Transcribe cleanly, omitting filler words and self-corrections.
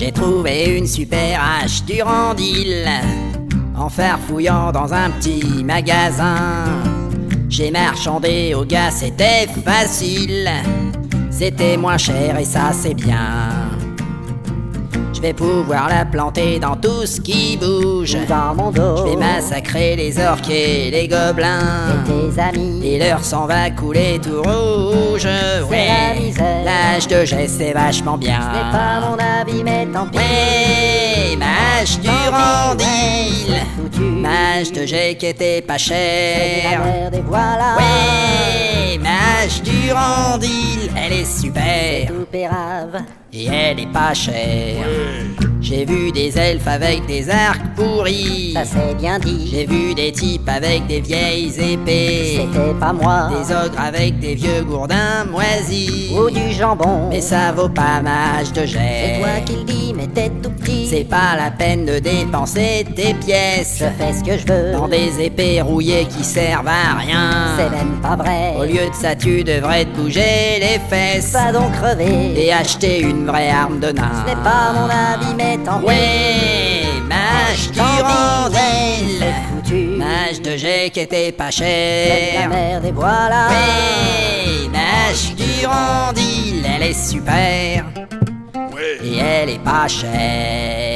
J'ai trouvé une super hache Durandil en farfouillant dans un petit magasin. J'ai marchandé au gars, c'était facile. C'était moins cher et ça c'est bien. Je vais pouvoir la planter dans tout ce qui bouge. Dans mon dos, je vais massacrer les orques et les gobelins. Et tes amis, et leur sang va couler tout rouge. C'est la misère. L'âge de jet c'est vachement bien. Ce n'est pas mon avis mais tant pis. Ouais, mâche Durandil. Foutu. Mâche de jet qui était pas C'est de la cher. merde et voilà. Ouais, mâche Durandil, elle est super. Tout pérave. Et elle est pas chère. J'ai vu des elfes avec des arcs pourris. Ça c'est bien dit. J'ai vu des types avec des vieilles épées. C'était pas moi. Des ogres avec des vieux gourdins moisis. Ou du jambon. Mais ça vaut pas mâche de C'est jet. toi qui le dis mais t'es tout petit. C'est pas la peine de dépenser tes pièces Je fais ce que je veux. dans des épées rouillées qui servent à rien. C'est même pas vrai. Au lieu de ça tu devrais te bouger les fesses Va donc crever. et acheter une vraie arme de nain. Ce n'est pas mon avis mais tant pis. Ouais, mâche Durandil. C'est foutu. Mâche de jet qui était pas C'est de la cher. merde et voilà. Ouais, mâche Durandil, elle est super. Et elle est pas chère.